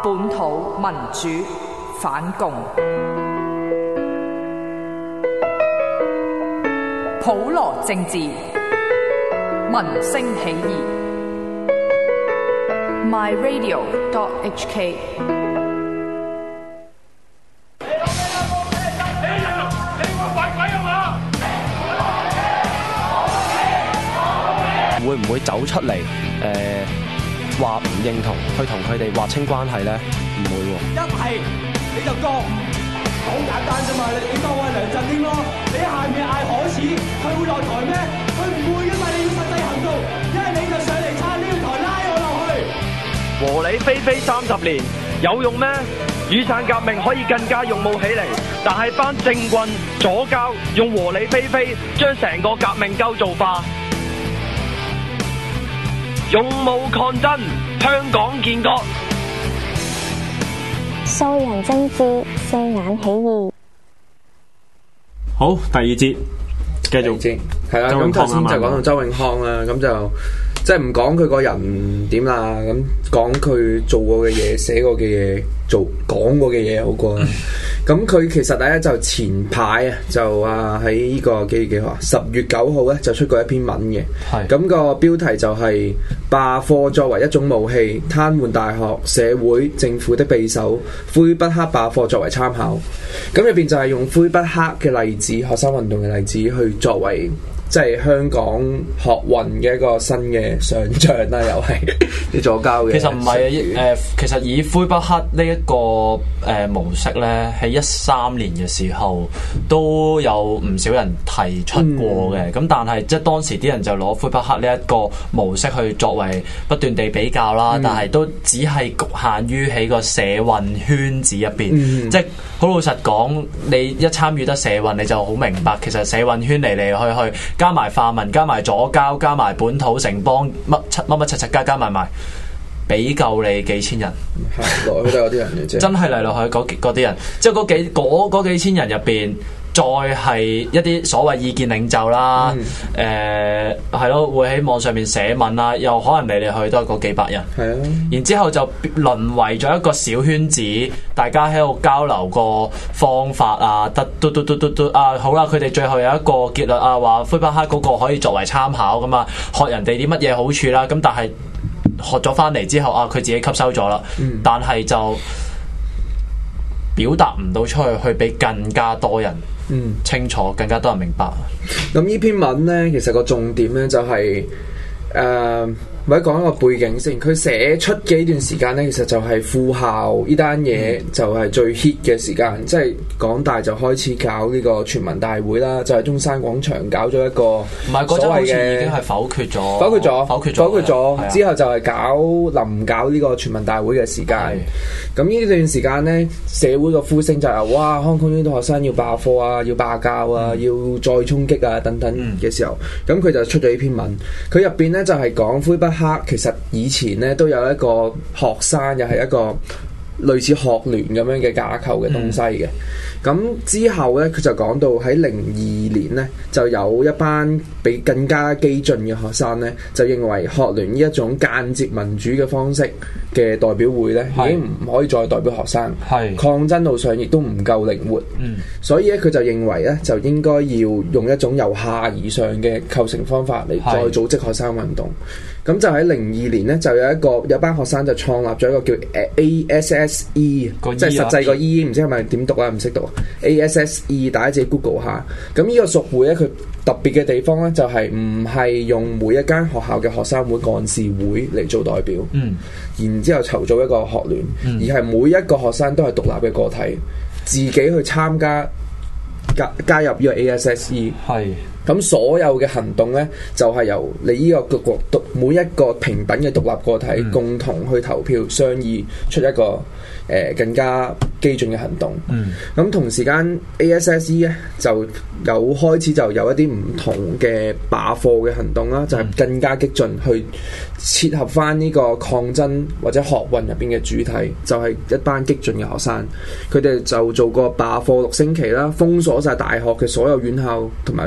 本土民主反共，普羅政治，民聲起義。myradio.hk 會唔會走出嚟話唔認同，去同佢哋劃清關係咧？唔會喎。 一係你就講，好簡單啫嘛！你當我係梁振英咯，你下面嗌可恥，佢會落台咩？佢唔會噶嘛！你要實際行動，一係你就上嚟撐呢條台拉我落去。 和理非非30年有用咩？雨傘革命可以更加勇武起嚟，但係班政棍左膠用和理非非將成個革命構造化。勇武抗爭，香港建國。 素人政治，四眼起義。 好，第二節繼續。 係啦，咁頭先就講到周永康啦，咁就即係唔講佢個人點啦，咁講佢做過嘅嘢、寫過嘅嘢、講過嘅嘢好過啦。咁佢其實咧就前排啊，就喺呢個幾號啊？10月9號咧就出過一篇文嘅。係。咁個標題就係罷課作為一種武器，癱瘓大學、社會、政府的匕首，魁北克罷課作為參考。咁入邊就係用魁北克嘅例子、學生運動嘅例子去作為。即係香港學運嘅一個新嘅想像啦，又係啲左膠嘅。 其實唔係其實以魁北克呢一個模式咧，喺13年嘅時候都有唔少人提出過嘅。咁但係即係當時啲人就攞魁北克呢一個模式去作為不斷地比較啦，但係都只係局限於喺個社運圈子入邊。即係好老實講，你一參與得社運，你就好明白其實社運圈嚟嚟去。加埋泛民，加埋左膠，加埋本土城邦，乜七加埋，俾夠你幾千人， 落去都有啲人嘅啫。 真係嚟落去嗰啲人，即係嗰幾千人入邊，再係一啲所謂意見領袖啦，係咯，會喺網上面寫文啦，又可能嚟嚟去都係嗰幾百人。係啊，然之後就淪為咗一個小圈子，大家喺度交流個方法啊，嘟啊，好啦，佢哋最後有一個結論啊，話魁北克嗰個可以作為參考咁啊，學人哋啲乜嘢好處啦，咁但係學咗翻嚟之後啊，佢自己吸收咗啦，但係就表達唔到出去俾更加多人清楚，更加多人明白。 咁呢篇文呢，其實個重點呢就係或者講一個背景先。佢寫出嘅呢段時間呢，其實就係副校呢單嘢就係最 hit 嘅時間，即係港大就開始搞呢個全民大會啦，就係中山廣場搞咗一個唔係嗰陣好似已經係否決咗之後就係臨搞呢個全民大會嘅時間。咁呢段時間呢，社會個呼聲就係哇，香港呢啲學生要罷課啊，要罷教啊，要再衝擊啊等等嘅時候，咁佢就出咗呢篇文。佢入邊呢，就係講魁北克其實以前呢都有一個學生，又係一個類似學聯咁樣嘅架構嘅東西嘅。咁之後呢，佢就講到喺02年呢，就有一班比更加激進嘅學生呢，就認為學聯呢一種間接民主嘅方式嘅代表會呢，已經唔可以再代表學生，抗爭路上亦都唔夠靈活，所以咧佢就認為呢，就應該要用一種由下而上嘅構成方法嚟再組織學生運動。咁就喺02年呢，就有班學生就創立咗一個叫ASSE，即係實際個 E， 唔知係咪點讀啊？唔識讀。ASSE， 大家自己 Google 下。咁呢個屬會咧，佢特別嘅地方咧，就係唔係用每一間學校嘅學生會幹事會嚟做代表，然之後籌組一個學聯，而係每一個學生都係獨立嘅個體，自己去參加加入呢個 ASSE。係。咁所有嘅行動呢，就係由你呢個每一個平等嘅獨立個體共同去投票商議出一個更加激進嘅行動。咁同時間 ASSE 呢，就開始就有一啲唔同嘅罷課嘅行動啦，就係更加激進去切合翻呢個抗爭或者學運入邊嘅主題，就係一班激進嘅學生，佢哋就做過罷課6星期啦，封鎖晒大學嘅所有院校同埋課室啦。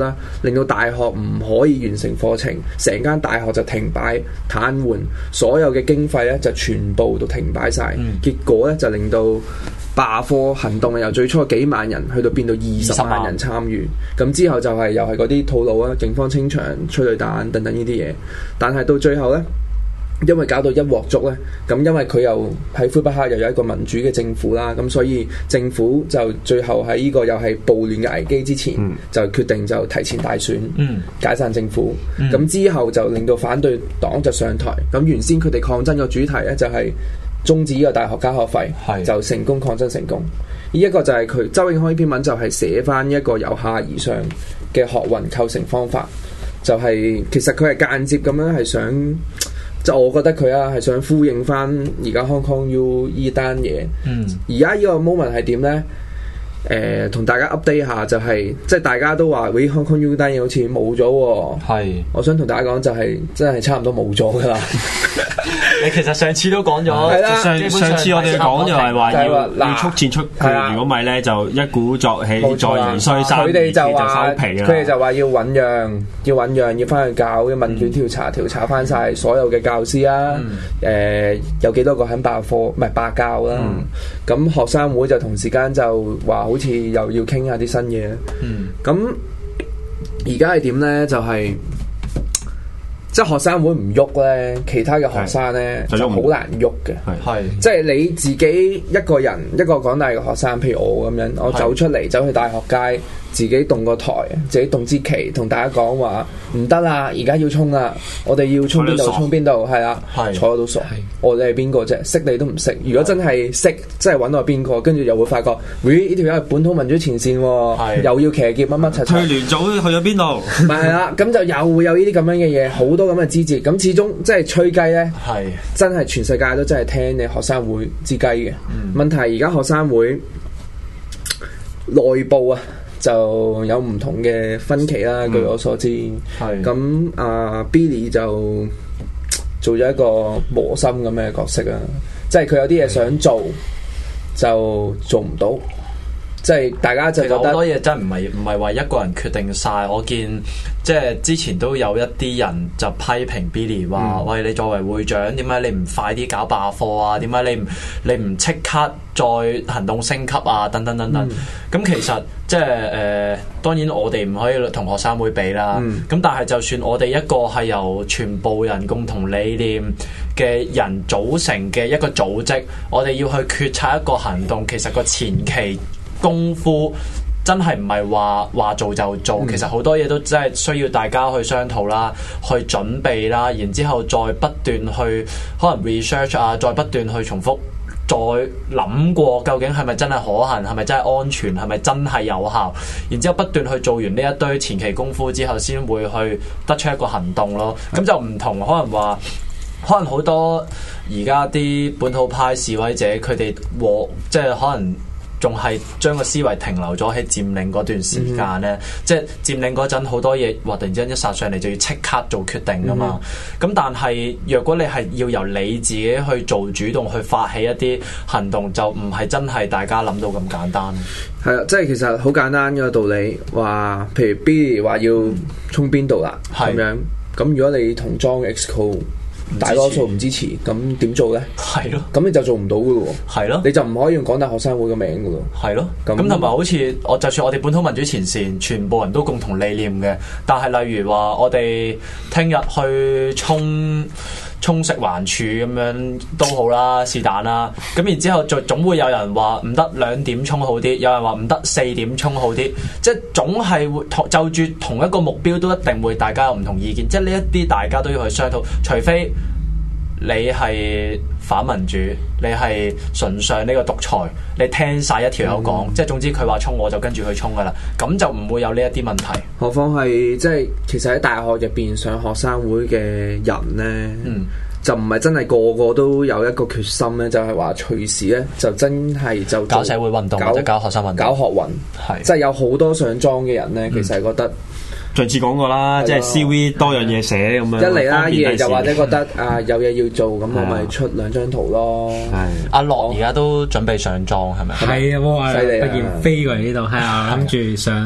啦，令到大學唔可以完成課程，成間大學就停擺癱瘓，所有嘅經費咧就全部都停擺晒。結果咧就令到罷課行動由最初幾萬人去到變到20萬人參與，咁之後就係又係嗰啲套路啊，警方清場、催淚彈等等呢啲嘢。但係到最後呢，因為搞到一鑊粥呢，咁因為佢又喺魁北克又有一個民主嘅政府啦，咁所以政府就最後喺呢個又係暴亂嘅危機之前，就決定就提前大選，解散政府。咁之後就令到反對黨就上台。咁原先佢哋抗爭嘅主題呢，就係終止呢個大學交學費，就成功抗爭成功。呢一個就係佢周永康呢篇文就係寫翻一個由下而上嘅學運構成方法，就係其實佢係間接咁樣係想，即係我覺得佢係想呼應翻而家 Hong Kong U 呢單嘢。而家呢個 moment 係點呢？同大家 update 下就係、是，即係大家都話喂 Hong Kong U 單嘢好似冇咗喎。係，我想同大家講就係、是、真係差唔多冇咗噶啦。 你其實上次都講咗， 上次我哋講就係話要速戰速決，如果唔係咧就一鼓作氣再而衰三而竭就收皮啦。 佢哋就話要醞釀，要翻去搞嘅問卷調查翻晒所有嘅教師啊，有幾多個肯罷課唔係罷教啦。咁學生會就同時間就話好似又要傾下啲新嘢。咁而家係點咧？就係、是。即係學生會唔喐咧，其他嘅學生咧就好難喐嘅。係，即係你自己一個人，一個港大嘅學生，譬如我咁樣，我走出嚟，走去大學街，自己動個台，自己動支旗，同大家講話唔得啦，而家要衝啦，我哋要衝邊度衝邊度，係啦，坐到傻，我哋係邊個啫？識你都唔識。如果真係識，真係揾我邊個，跟住又會發覺，咦？呢條友係本土民主前線喎，又要騎劫乜乜柒柒。 退聯組去咗邊度？ 咪係啦，咁就又會有呢啲咁樣嘅嘢，好多咁嘅枝節。咁始終即係吹雞咧，真係全世界都真係聽你學生會之雞嘅。問題而家學生會內部啊，就有唔同嘅分歧啦。據我所知，咁Billy 就做咗一個磨心咁嘅角色啊，即係佢有啲嘢想做就做唔到。即係大家就覺得好多嘢真唔係話一個人決定晒。我見即係之前都有一啲人就批評 Billy 話：喂，你作為會長，點解你唔快啲搞罷課啊？點解你唔即刻再行動升級啊？等等等等。咁其實即係當然我哋唔可以同學生會比啦。咁但係就算我哋一個係由全部人共同理念嘅人組成嘅一個組織，我哋要去決策一個行動，其實個前期功夫真係唔係話做就做，其實好多嘢都真係需要大家去商討啦，去準備啦，然之後再不斷去可能 research 啊，再不斷去重複，再諗過究竟係咪真係可行，係咪真係安全，係咪真係有效，然之後不斷去做完呢一堆前期功夫之後，先會去得出一個行動咯。咁就唔同可能好多而家啲本土派示威者，佢哋即係可能仲係將個思維停留咗喺佔領嗰段時間咧，即係佔領嗰陣好多嘢，突然之間一殺上嚟就要即刻做決定噶嘛。咁但係若果你係要由你自己去做主動去發起一啲行動，就唔係真係大家諗到咁簡單。 係啊，即係其實好簡單嘅道理，話譬如 Billy 話要衝邊度啦咁樣，咁如果你同莊 Exco大多數唔支持，咁點做咧？係咯，咁你就做唔到噶咯喎。係咯，你就唔可以用港大學生會嘅名噶咯。係咯，咁同埋好似就算我哋本土民主前線，全部人都共同理念嘅，但係例如話我哋聽日去衝食環署咁樣都好啦，是但啦。咁然之後總會有人話唔得2點衝好啲，有人話唔得4點衝好啲，即係總係會就住同一個目標都一定會大家有唔同意見，即係呢一啲大家都要去商討，除非你係反民主，你係純上呢個獨裁，你聽晒一條友講，即係總之佢話衝我就跟住去衝噶啦，咁就唔會有呢一啲問題。何況係即係其實喺大學入邊上學生會嘅人呢，就唔係真係個個都有一個決心呢，就係話隨時呢，就真係就搞社會運動或者搞學生運動、搞學運，係即係有好多上莊嘅人呢，其實係覺得。 上次講過啦，即係 CV 多樣嘢寫咁樣。一嚟啦，二嚟就或者覺得有嘢要做，咁我咪出2張圖咯。 阿樂而家都準備上莊係咪？ 係啊，我係不見飛過嚟呢度，係啊，諗住上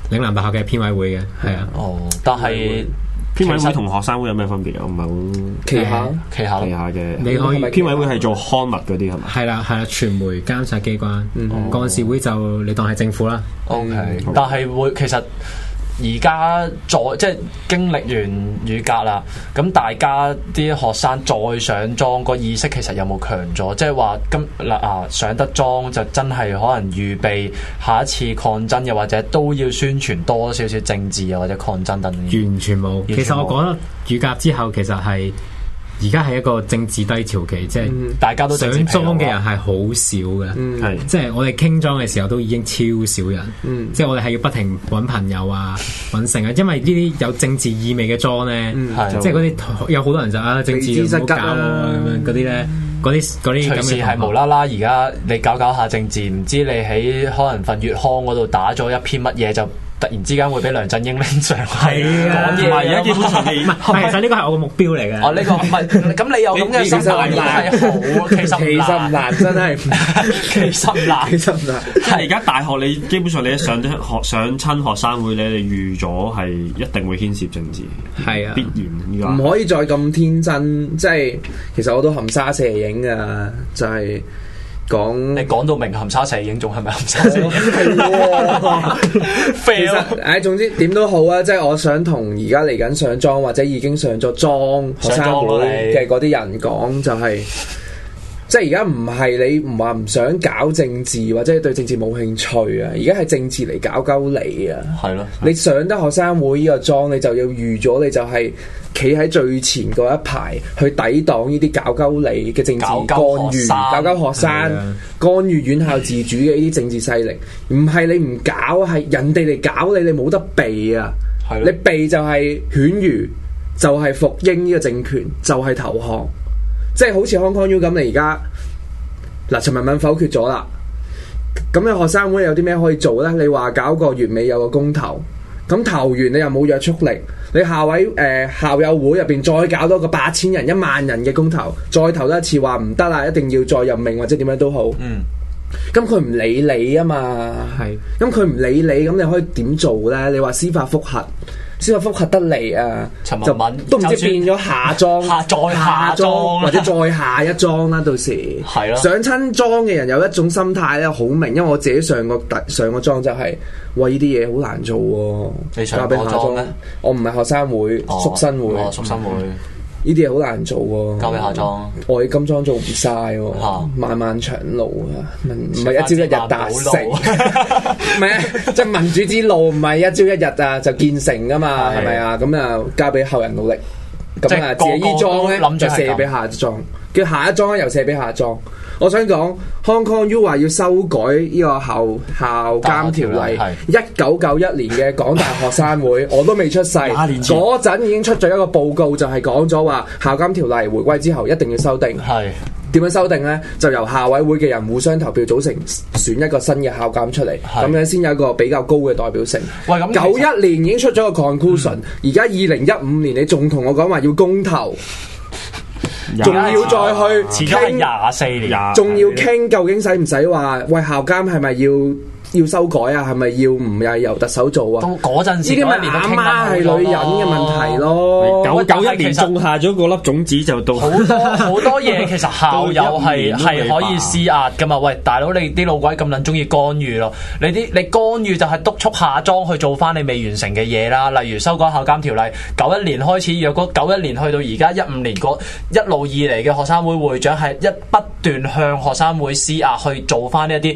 嶺南大學嘅編委會嘅，係啊。 哦，但係編委會同學生會有咩分別啊？我唔係好旗下嘅。你可以編委會係做刊物嗰啲係咪？ 係啦，傳媒監察機關。幹事會就你當係政府啦。 OK，但係會其實。而家即係經歷完雨革啦，咁大家啲學生再上莊個意識其實有冇強咗？即係話上得莊就真係可能預備下一次抗爭，又或者都要宣傳多少少政治又或者抗爭等等。 完全冇。其實我覺得雨革之後其實係。而家係一個政治低潮期，即係大家都上莊嘅人係好少嘅，即係我哋傾莊嘅時候都已經超少人，即係我哋係要不停揾朋友啊、揾成啊，因為呢啲有政治意味嘅莊咧，即係嗰啲有好多人就政治唔好搞咁樣嗰啲咧，嗰啲隨時係無啦啦，而家你搞下政治，唔知你喺可能份月刊嗰度打咗一篇乜嘢就。突然之間會俾梁振英拎上去講嘢，而家基本上其實呢個係我個目標嚟嘅。哦，呢個唔係咁，你有咁嘅心態係好，其實唔難，真係其實唔難。 即係而家大學你基本上你一上親學生會咧，你預咗係一定會牽涉政治， 係啊， 必然。 唔可以再咁天真，即係其實我都含沙射影㗎，就係。 你講到明含沙射影，仲係咪含沙射影？係其實總之點都好啊！即係我想同而家嚟緊上莊或者已經上咗莊學生會嘅嗰啲人講，就係即係而家唔係你唔話唔想搞政治或者對政治冇興趣啊！而家係政治嚟搞鳩你啊！係咯，你上得學生會呢個莊，你就要預咗，你就係企喺最前嗰一排去抵擋呢啲搞鳩你嘅政治干預，搞鳩學生干預院校自主嘅呢啲政治勢力。唔係你唔搞，係人哋嚟搞你，你冇得避啊！你避就係犬儒，就係服膺呢個政權，就係投降。即係好似 Hong Kong U 咁，你而家嗱陳文敏否決咗啦，咁你學生會有啲咩可以做呢？你話搞個月尾有個公投，咁投完你又冇約束力，你校友會入邊再搞多個8000人、10000人嘅公投，再投多一次話唔得啦，一定要再任命或者點樣都好。咁佢唔理你啊嘛，咁佢唔理你，咁你可以點做呢？你話司法覆核。司法覆核得嚟啊，就都唔知變咗下莊、再下莊或者再下一莊啦。到時上親莊嘅人有一種心態咧，好明，因為我自己上個莊就係、喂呢啲嘢好難做喎。你上過莊咩？我唔係學生會，宿生會。宿生會呢啲嘢好難做喎。交俾下莊，我喺金莊做唔晒喎，漫漫長路啊，唔係一朝一日達成，唔係啊，即係民主之路唔係一朝一日啊就建成噶嘛，係咪啊？咁啊交俾後人努力，咁啊自己依莊咧就卸俾下一莊，叫下一莊咧又卸俾下一莊。我想講 Hong Kong U 話要修改呢個校監條例，1991年嘅港大學生會我都未出世，嗰陣已經出咗一個報告，就係講咗話校監條例回歸之後一定要修訂。點樣修訂呢？就由校委會嘅人互相投票組成，選一個新嘅校監出嚟，咁樣先有一個比較高嘅代表性。91年已經出咗個 conclusion，而家2015年你仲同我講話要公投？仲要再去傾 24年， 仲要傾究竟使唔使話喂校監係咪要修改啊？係咪要唔係由特首做啊？ 嗰陣時， 呢啲咪阿媽係女人嘅問題咯。 91年種下咗個粒種子就到好多嘢，其實校友係可以施壓噶嘛？喂，大佬你啲老鬼咁撚中意干預咯？你干預就係督促下莊去做翻你未完成嘅嘢啦。例如修改校監條例，91年開始，若果91年去到而家15年，一路以嚟嘅學生會會長係不斷向學生會施壓去做翻呢一啲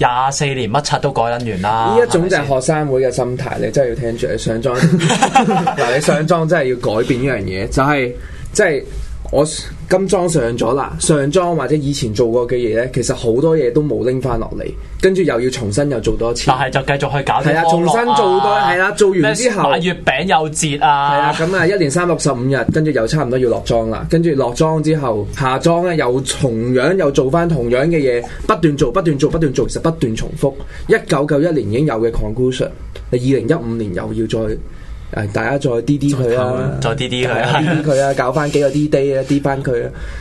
24年乜柒都改撚完啦。 呢一種就係學生會嘅心態，你真係要聽住。你上莊嗱，你上莊真係要改變呢樣嘢，就係即係我金莊上咗啦，上莊或者以前做過嘅嘢咧，其實好多嘢都冇拎翻落嚟，跟住又要重新又做多一次。 但係就繼續去搞啲係啦，重新做多係啦，做完之後買月餅又折啊， 係啦，咁啊1年365日，跟住又差唔多要落莊啦，跟住落莊之後下莊咧又同樣又做翻同樣嘅嘢，不斷做，其實不斷重複。1991年已經有嘅 conclusion， 你2015年又要再。大家再 D 佢啦， 再 D 佢啊，搞翻幾個 D day 啊，D 翻佢啊，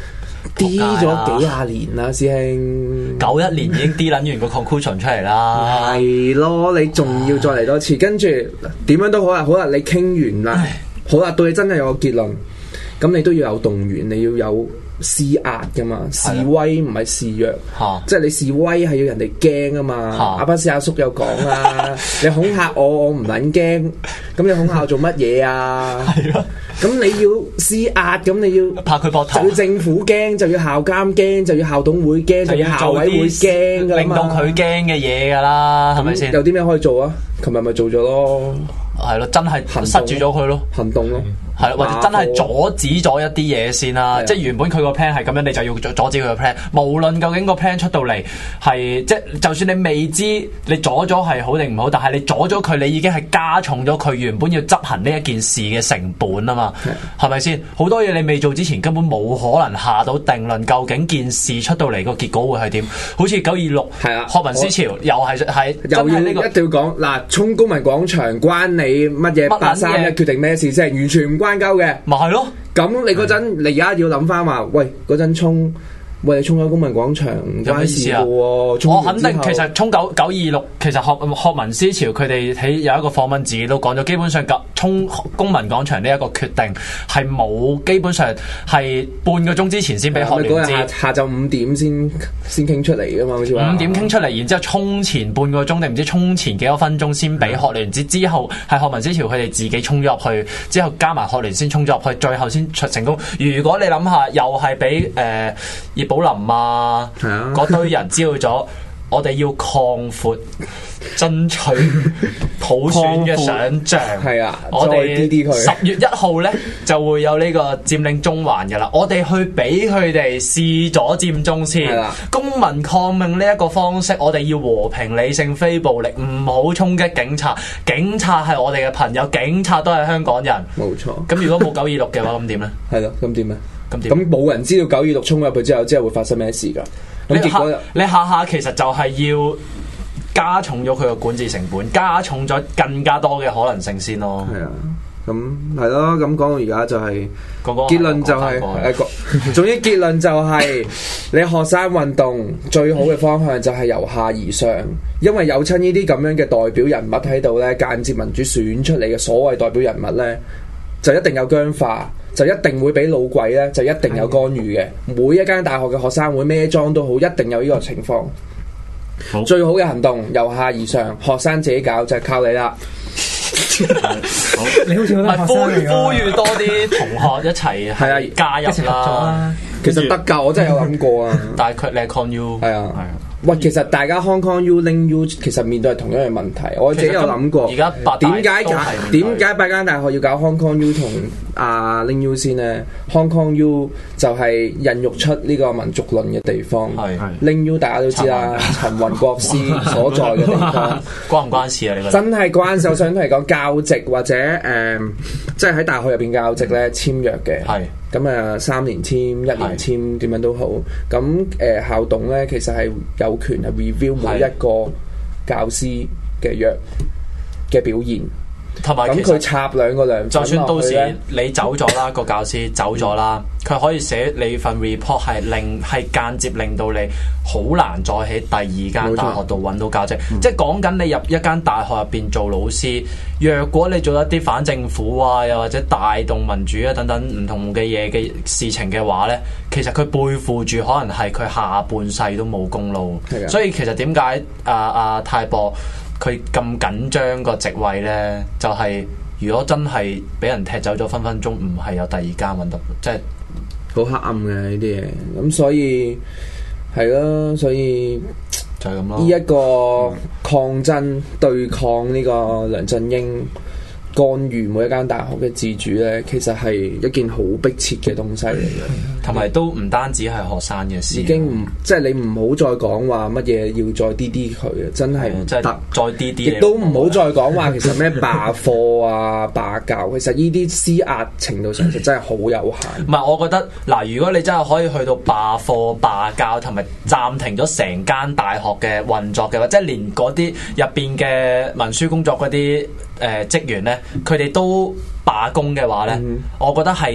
D 咗幾廿年啦，師兄。 91年已經 D 撚完個 conclusion 出嚟啦。 係咯，你仲要再嚟多次，跟住點樣都好啦，好啦，你傾完啦，好啦，到你真係有個結論，咁你都要有動員，你要有施壓噶嘛，示威唔係示弱，即係你示威係要人哋驚啊嘛。阿巴斯阿叔有講啦，你恐嚇我唔撚驚，咁你恐嚇我做乜嘢啊？咁你要施壓，咁你要拍佢膊頭， 就要政府驚，就要校監驚，就要校董會驚，就要校委會驚噶嘛， 令到佢驚嘅嘢噶啦，係咪先？ 有啲咩可以做啊？琴日咪做咗咯， 係咯，真係塞住咗佢咯， 行動咯。 係，或者真係阻止咗一啲嘢先啦。即係原本佢個 plan 係咁樣，你就要阻止佢個 plan。無論究竟個 plan 出到嚟係即係，就算你未知你阻咗係好定唔好，但係你阻咗佢，你已經係加重咗佢原本要執行呢一件事嘅成本啊嘛。係咪先？好多嘢你未做之前根本冇可能下到定論，究竟件事出到嚟個結果會係點？好似926係啊，學民思潮又係又要呢個一定要講嗱，衝公民廣場關你乜嘢831決定咩事先？完全唔關鳩嘅， 咪係咯。 咁你嗰陣，你而家要諗翻話，喂，嗰陣衝，喂，你衝咗公民廣場唔關事嘅喎。 我肯定其實衝926，其實學民思潮佢哋喺有一個訪問自己都講咗，基本上衝公民廣場呢一個決定係冇，基本上係半個鐘之前先俾學聯知， 下晝5點先傾出嚟㗎嘛，好似話 5點傾出嚟，然之後衝前半個鐘定唔知衝前幾多分鐘先俾學聯知，之後係學民思潮佢哋自己衝咗入去，之後加埋學聯先衝咗入去，最後先成功。如果你諗下，又係俾葉寶林啊嗰堆人知道咗，我哋要擴闊爭取普選嘅想像。 係啊， 我哋10月1號咧就會有呢個佔領中環嘅啦。我哋去俾佢哋試咗佔中先。公民抗命呢一個方式，我哋要和平理性非暴力，唔好衝擊警察。警察係我哋嘅朋友，警察都係香港人。 冇錯。 咁如果冇926嘅話，咁點咧？ 係咯，咁點咧？咁冇人知道926衝入去之後會發生咩事㗎？咁結果你下其實就係要加重咗佢個管治成本，加重咗更加多嘅可能性先咯。 係啊，咁係咯，咁講到而家就係結論就係總之結論就係你學生運動最好嘅方向就係由下而上，因為有親呢啲咁樣嘅代表人物喺度咧，間接民主選出嚟嘅所謂代表人物咧，就一定有僵化。就一定會俾老鬼咧，就一定有干預嘅。每一間大學嘅學生會咩裝都好，一定有呢個情況。好，最好嘅行動由下而上，學生自己搞就係靠你啦。 好，你好似好多學生嚟㗎。 呼籲多啲同學一齊係啊加入啦。 其實得㗎，我真係有諗過啊。 但係佢你係 Con U 係啊。喂，其實大家 Hong Kong U、Ling U 其實面對係同樣嘅問題，我自己有諗過。 而家點解八間大學要搞 Hong Kong U 同Ling U 先呢？ Hong Kong U 就係孕育出呢個民族論嘅地方。Ling U 大家都知啦，陳雲國師所在嘅地方。 關唔關事啊？你覺得真係關事。我想同你講教席或者即係喺大學入邊教席咧簽約嘅。係。咁3年簽、1年簽，點樣都好。咁校董咧，其實係有權係 review 每一個教師嘅約嘅表現。 同埋咁佢插兩個梁粉， 就算到時你走咗啦，個教師走咗啦，佢可以寫你份 report 係間接令到你好難再喺第二間大學度揾到教職。即係講緊你入一間大學入邊做老師，若果你做一啲反政府啊，又或者帶動民主啊等等唔同嘅嘢嘅事情嘅話呢，其實佢背負住可能係佢下半世都冇功勞。所以其實點解泰博佢咁緊張個職位呢？就係如果真係俾人踢走咗，分分鐘唔係有第二間揾到，即係好黑暗嘅呢啲嘢。咁所以係咯，所以就係咁咯。 呢一個抗爭對抗呢個梁振英干預每一間大學嘅自主呢，其實係一件好迫切嘅東西嚟嘅， 同埋都唔單止係學生嘅事， 已經唔即係你唔好再講話乜嘢要再啲佢啊，真係唔得， 再啲， 亦都唔好再講話其實咩罷課啊、罷教，其實呢啲施壓程度上其實真係好有限。 唔係，我覺得嗱，如果你真係可以去到罷課、罷教，同埋暫停咗成間大學嘅運作嘅話，即係連嗰啲入邊嘅文書工作嗰啲職員咧，佢哋都罷工嘅話咧，我覺得係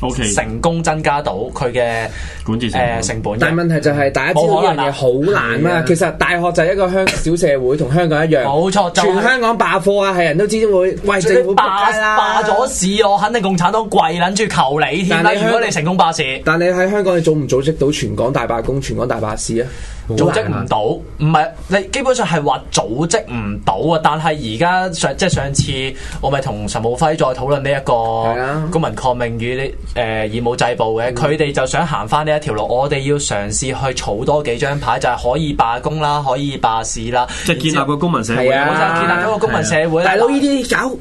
成功增加到佢嘅管治成本。 但係問題就係大家知道呢樣嘢好難啊！其實大學就係一個小社會，同香港一樣。 冇錯， 全香港罷課啊，係人都知會喂政府罷咗市，我肯定共產黨跪撚住求你添啦！如果你成功罷市， 但你喺香港你組唔組織到全港大罷工、全港大罷市啊？ 組織唔到，唔係你基本上係話組織唔到啊！但係而家上次我咪同陳武輝再討論呢一個公民抗命與義務制度嘅，佢哋就想行翻呢一條路，我哋要嘗試去儲多幾張牌，就係可以罷工啦，可以罷市啦， 即係建立個公民社會。 我就建立咗個公民社會。 大佬呢啲搞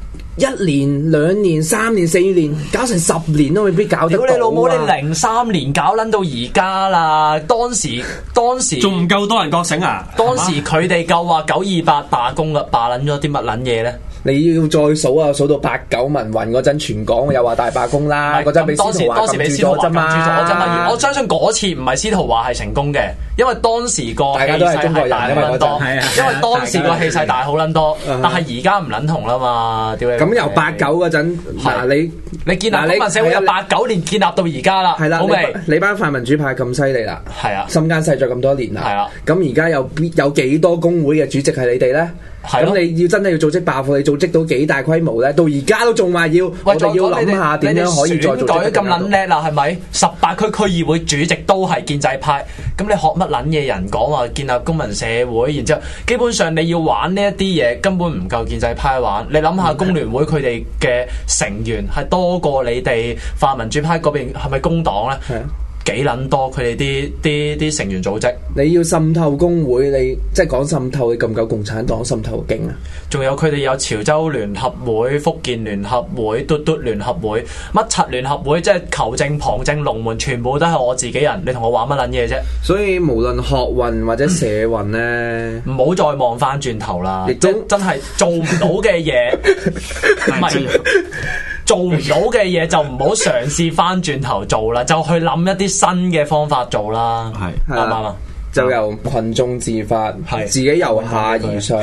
1年、2年、3年、4年，搞成10年都未必搞得到。 屌你老母！你03年搞撚到而家啦，當時仲唔夠多人覺醒啊？ 當時佢哋夠話928罷工啦，罷撚咗啲乜撚嘢咧？ 你要再數啊，數到89民運嗰陣，全港又話大罷工啦。嗰陣俾司徒華撳住咗啫嘛。 我相信嗰次唔係司徒華係成功嘅，因為當時個大家都係中國人啊嘛，嗰陣因為當時個氣勢大好撚多，但係而家唔撚同啦嘛。 咁由89嗰陣，嗱你建立公民社會由89年建立到而家啦， 係啦， 好未？ 你班泛民主派咁犀利啦， 係啊， 心間細咗咁多年啦， 係啊， 咁而家有幾多工會嘅主席係你哋咧？咁你要真係要組織罷課，你組織到幾大規模咧？到而家都仲話要，我哋要諗下點樣可以再組織咁撚叻啦，係咪？18區區議會主席都係建制派，咁你學乜撚嘢人講話建立公民社會？然之後基本上你要玩呢一啲嘢，根本唔夠建制派玩。你諗下工聯會佢哋嘅成員係多過你哋泛民主派嗰邊，係咪工黨咧？係啊。幾撚多佢哋啲成員組織？ 你要滲透工會，你即係講滲透，你夠唔夠共產黨滲透勁啊？ 仲有佢哋有潮州聯合會、福建聯合會、嘟嘟聯合會、乜柒聯合會，即係球證、旁證、龍門，全部都係我自己人。你同我玩乜撚嘢啫？ 所以無論學運或者社運咧， 唔好再望翻轉頭啦！亦都真係做唔到嘅嘢，唔係。做唔到嘅嘢就唔好嘗試翻轉頭做啦，就去諗一啲新嘅方法做啦。 係啱唔啱啊？ 就由群眾自發，自己由下而上。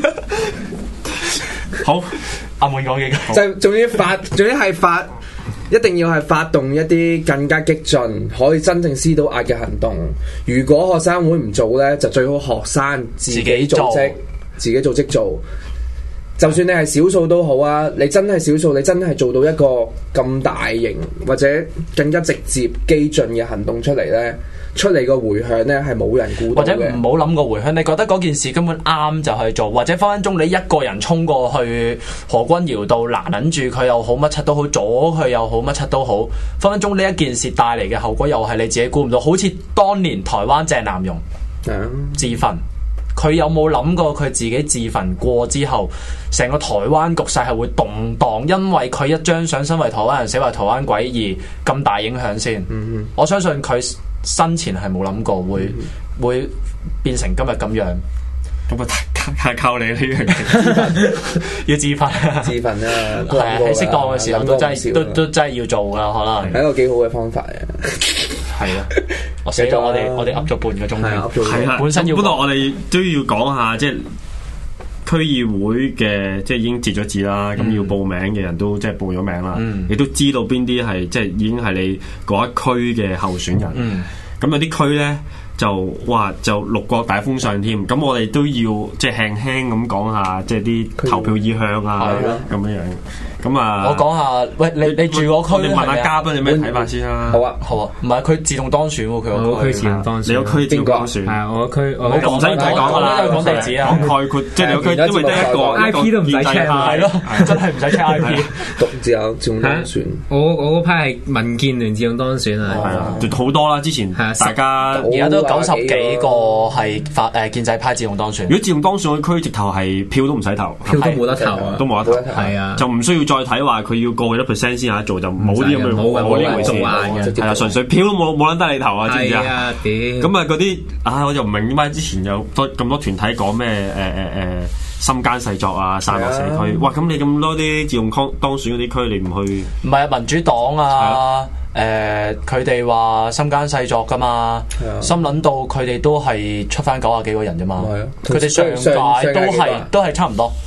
好，阿滿講幾個， 就總之係發，一定要係發動一啲更加激進，可以真正施到壓嘅行動。如果學生會唔做咧，就最好學生自己組織做。就算你係少數都好啊，你真係少數，你真係做到一個咁大型或者更加直接激進嘅行動出嚟呢，出嚟個迴響呢係冇人估到嘅。 或者唔好諗個迴響，你覺得嗰件事根本啱就去做，或者分分鐘你一個人衝過去何君堯度攔撚住佢又好，乜柒都好，阻佢又好，乜柒都好，分分鐘呢一件事帶嚟嘅後果又係你自己估唔到。好似當年台灣鄭南榕自焚。佢有冇諗過佢自己自焚過之後，成個台灣局勢係會動盪，因為佢一張相身為台灣人死為台灣鬼而咁大影響先？我相信佢生前係冇諗過會變成今日咁樣。 咁啊，靠你呢樣嘢， 要自焚啊！喺適當嘅時候都真係要做噶，可能係一個幾好嘅方法啊！ 係啊，我寫咗我哋噏咗半個鐘，係啦，本身要。不過我哋都要講下，即係區議會嘅，即係已經截咗字啦。咁要報名嘅人都即係報咗名啦，你都知道邊啲係即係已經係你嗰一區嘅候選人。咁有啲區咧。就六國大封相添，咁我哋都要即係輕輕咁講下，即係啲投票意向啊，咁樣樣。咁啊， 我講下，喂，你住嗰區， 你問下嘉賓有咩睇法先啦。 好啊， 唔係佢自動當選喎，佢我區自動當選， 你個區自動當選， 係我區，我唔使講啦， 講地址啊， 講概括，即係你個區，因為得一個 I P 都唔使 check， 係咯，真係唔使 check I P， 自動當選。 我嗰批係民建聯自動當選啊， 係啊，好多啦，之前大家而家都90幾個係建制派自動當選。 如果自動當選嘅區，直頭係票都唔使投， 票都冇得投啊， 都冇得投， 係啊， 就唔需要再睇話佢要過幾多 percent 先有得做，就冇啲咁嘅冇呢回事，係啊，純粹票都冇撚得你投啊，知唔知啊？咁啊嗰啲我就唔明點解之前有咁多團體講咩深耕細作啊，散落社區。哇！咁你咁多啲自動當選嗰啲區，你唔去？ 唔係啊，民主黨啊。佢哋話深耕細作噶嘛，心諗到佢哋都係出翻90幾個人啫嘛，佢哋上屆都係差唔多，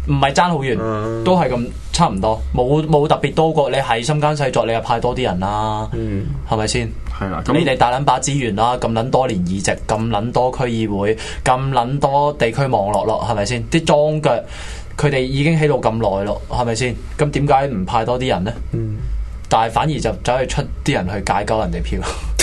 唔係爭好遠，都係咁差唔多，冇特別多過。你係心間細作，你又派多啲人啦，係咪先？ 係啦， 你哋大撚把資源啦，咁撚多年議席，咁撚多區議會，咁撚多地區網絡咯，係咪先？啲樁腳佢哋已經喺度咁耐咯，係咪先？咁點解唔派多啲人呢？但係反而就走去出啲人去解鳩人哋票。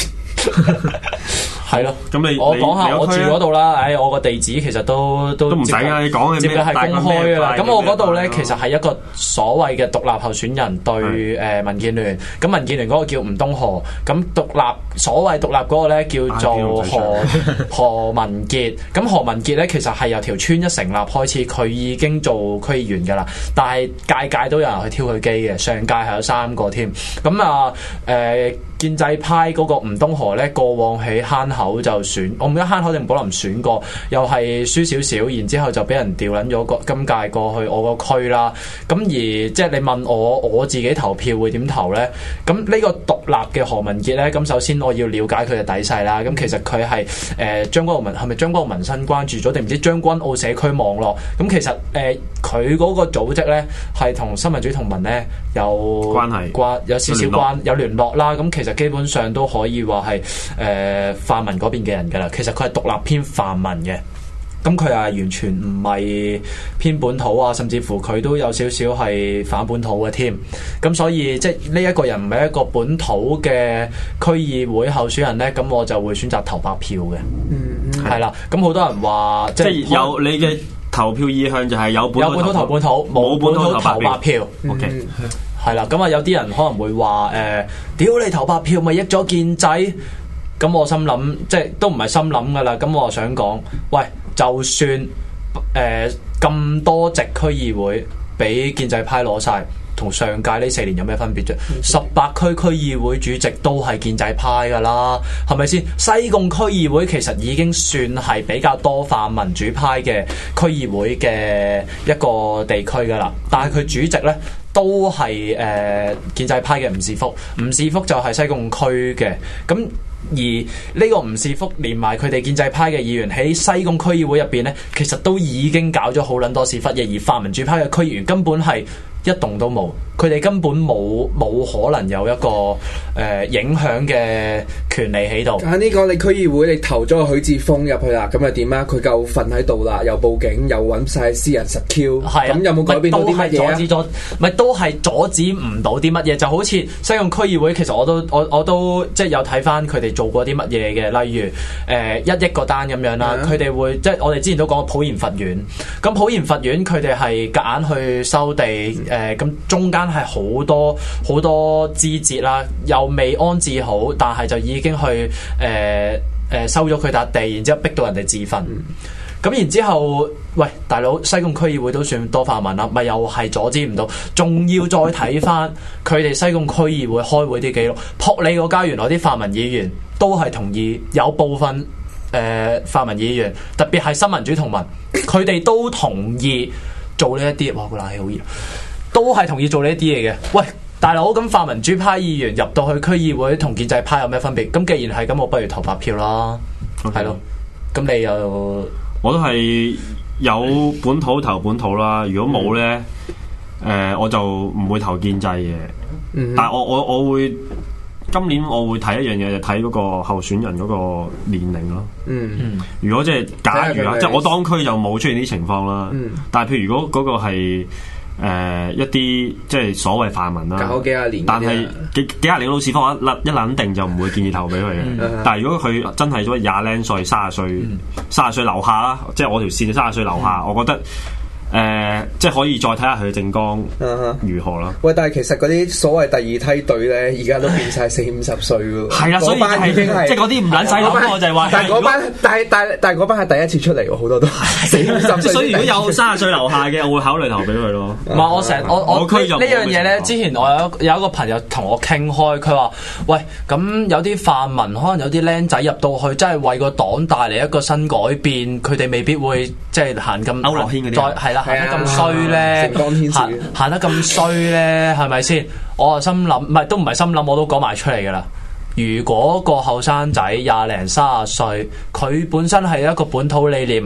係咯，咁我講下我住嗰度啦。我個地址其實都唔使啊，你講嘅咩？ 係公開噶啦。咁我嗰度咧，其實係一個所謂嘅獨立候選人對民建聯。咁民建聯嗰個叫吳東河，咁所謂獨立嗰個咧叫做何文傑。咁何文傑咧，其實係由條村一成立開始，佢已經做區議員噶啦。但係屆都有人去挑佢機嘅，上屆係有3個添。咁建制派嗰個吳東河咧，過往喺坑口就選，我唔記得坑口定寶林選過，又係輸少少，然之後就俾人調撚咗今屆過去我個區啦。咁而即係你問我自己投票會點投咧？咁呢個獨立嘅何文傑咧，咁首先我要了解佢嘅底細啦。咁其實佢係將軍澳係咪將軍澳民生關注咗定唔知將軍澳社區網絡？咁其實佢嗰個組織咧係同新民主同盟咧有關係，有少少有聯絡啦。咁其實基本上都可以話係泛民嗰邊嘅人㗎啦。其實佢係獨立偏泛民嘅，咁佢係完全唔係偏本土啊，甚至乎佢都有少少係反本土嘅添。咁所以即係呢一個人唔係一個本土嘅區議會候選人呢，咁我就會選擇投白票嘅。係啦，咁好多人話即係有你嘅投票意向就係有本土投本土，冇本土投白票。OK。係啦，咁有啲人可能會話屌你投白票咪益咗建制，咁我心諗即係都唔係心諗噶啦。咁我想講，喂，就算咁多席區議會俾建制派攞晒，同上屆呢4年有咩分別啫？18區區議會主席都係建制派噶啦，係咪先？西貢區議會其實已經算係比較多泛民主派嘅區議會嘅一個地區噶啦，但係佢主席呢，都係建制派嘅吳士福就係西貢區嘅。咁而呢個吳士福連埋佢哋建制派嘅議員喺西貢區議會入邊呢，其實都已經搞咗好撚多屎忽嘢，而泛民主派嘅區議員根本係一動都冇，佢哋根本冇可能有一個影響嘅權利喺度。 但係呢個你區議會你投咗許智峰入去啦，咁又點啊？佢夠瞓喺度啦，又報警，又揾晒私人實 Q，咁有冇改變到啲乜嘢啊？ 咪都係阻止唔到啲乜嘢，就好似西貢區議會，其實我都即係有睇翻佢哋做過啲乜嘢嘅，例如1億個單咁樣啦，佢哋會即係我哋之前都講過普賢佛院，咁普賢佛院佢哋係夾硬去收地。咁中間係好多枝節啦，又未安置好，但係就已經去收咗佢笪地，然之後逼到人哋自焚。咁然之後，喂大佬，西貢區議會都算多泛民啦，咪又係阻止唔到，仲要再睇翻佢哋西貢區議會開會啲記錄，撲你個家，原來啲泛民議員都係同意，有部分泛民議員，特別係新民主同盟，佢哋都同意做呢一啲。哇，個冷氣好熱。都係同意做呢啲嘢嘅。喂，大佬，咁泛民主派議員入到去區議會同建制派有咩分別？咁既然係咁，我不如投白票啦，係咯。咁你又我都係有本土投本土啦。如果冇咧，我就唔會投建制嘅。但係我會今年我會睇一樣嘢，就睇嗰個候選人嗰個年齡咯。如果即係假如啦，即係我當區就冇出現啲情況啦。但係譬如如果嗰個係一啲即係所謂泛民啦， 搞幾廿年， 但係幾廿年老屎忽一撚定就唔會建議投俾佢嘅。但係如果佢真係咗廿零歲、30歲樓下啦，即係我條線30歲樓下，我覺得即係可以再睇下佢嘅政綱如何啦。 喂，但係其實嗰啲所謂第二梯隊咧，而家都變晒40-50歲㗎。 係啊，所以已經係即係嗰啲唔撚使諗，我就係話。 但係嗰班，但係嗰班係第一次出嚟喎，好多都係40-50歲。 所以如果有30歲樓下嘅，我會考慮投俾佢咯。 唔係，我成日我呢樣嘢咧，之前我有一個朋友同我傾開，佢話：喂，咁有啲泛民，可能有啲僆仔入到去，真係為個黨帶嚟一個新改變，佢哋未必會即係行咁。歐樂軒嗰啲係啦。行得咁衰咧，行得咁衰咧，係咪先？我啊心諗，唔係都唔係心諗，我都講埋出嚟噶啦。如果個後生仔20-30歲，佢本身係一個本土理念，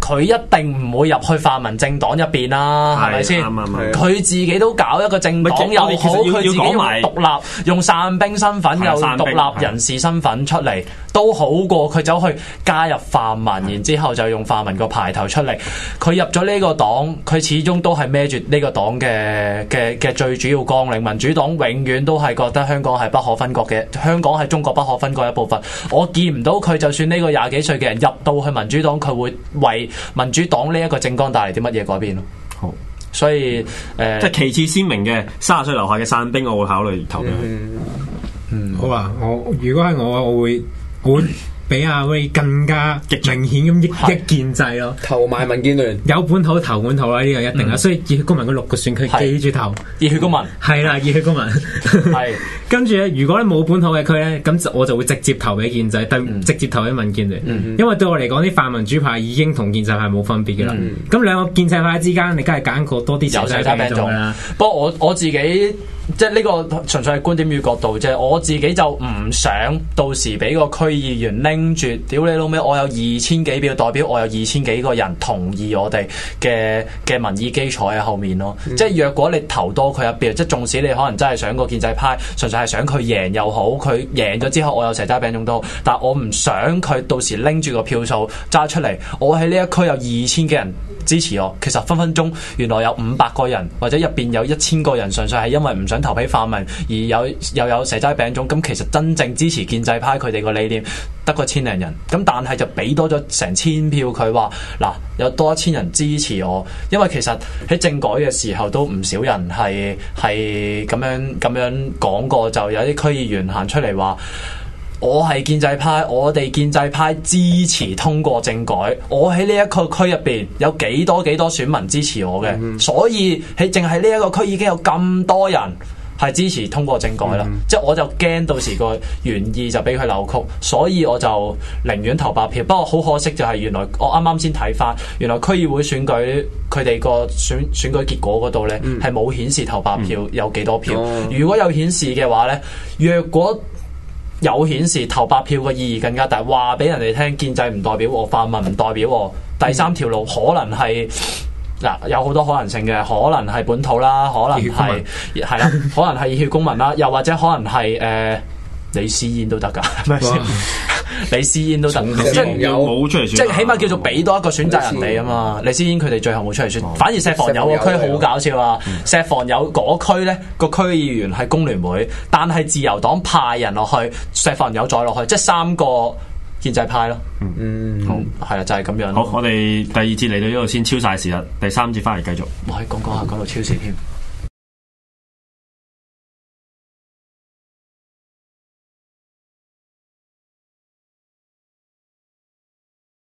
佢一定唔會入去泛民政黨入邊啦，係咪先？佢自己都搞一個政黨又好，佢自己用獨立、用散兵身份又獨立人士身份出嚟，都好過佢走去加入泛民，然之後就用泛民個牌頭出嚟。佢入咗呢個黨，佢始終都係孭住呢個黨嘅最主要綱領。民主黨永遠都係覺得香港係不可分割嘅，香港係中國不可分割一部分。我見唔到佢就算呢個廿幾歲嘅人入到去民主黨，佢會為民主黨呢一個政綱帶嚟啲乜嘢改變咯？好，所以即係其次鮮明嘅30歲樓下嘅散兵，我會考慮投俾佢。 好啊，如果係我會比阿威更加明顯咁益建制咯， 投埋民建聯， 有本土投本土啦，呢個一定啦。所以熱血公民嗰6個選區記住投熱血公民， 係啦，熱血公民係。跟住咧，如果咧冇本土嘅區咧，咁我就會直接投俾建制，直接投俾民建聯。因為對我嚟講，啲泛民主派已經同建制派冇分別嘅啦。咁兩個建制派之間，你梗係揀個多啲有細仔餅做啦。 不過我自己。即係呢個純粹係觀點與角度啫，我自己就唔想到時俾個區議員拎住，屌你老味，我有2000幾票代表，我有2000幾個人同意我哋嘅民意基礎喺後面咯。即係若果你投多佢一票，即係縱使你可能真係想個建制派，純粹係想佢贏又好，佢贏咗之後我有蛇齋餅種都好，但我唔想佢到時拎住個票數揸出嚟，我喺呢一區有2000幾人支持我，其實分分鐘原來有500個人或者入邊有1000個人，純粹係因為唔想投俾泛民，而又有蛇齋餅種，咁其實真正支持建制派佢哋個理念得個千零人，咁但係就俾多咗成1000票佢話嗱，有多1000人支持我，因為其實喺政改嘅時候都唔少人係咁樣講過，就有啲區議員行出嚟話。我係建制派，我哋建制派支持通過政改。我喺呢一個區入邊有幾多選民支持我嘅，所以喺淨係呢一個區已經有咁多人係支持通過政改啦。即係我就驚到時個原意就俾佢扭曲，所以我就寧願投白票。不過好可惜就係原來我啱啱先睇翻，原來區議會選舉佢哋個選舉結果嗰度呢係冇顯示投白票有幾多票。如果有顯示嘅話呢，若果有顯示投白票嘅意義更加大，話俾人哋聽，建制唔代表我，泛民唔代表我，第三條路可能係有好多可能性嘅，可能係本土啦，可能係啦，可能係熱血公民啦，又或者可能係李思嫣都得㗎，係咪先？李思嫣都得，即係冇出嚟選， 即係起碼叫做俾多一個選擇人哋啊嘛。李思嫣佢哋最後冇出嚟選，反而石房友個區好搞笑啊！石房友嗰區咧個區議員係工聯會，但係自由黨派人落去，石房友再落去，即係3個建制派咯。好，係啊，就係咁樣。 好，我哋第2節嚟到呢度先超晒時啦，第3節翻嚟繼續。 我可以講下講到超時添。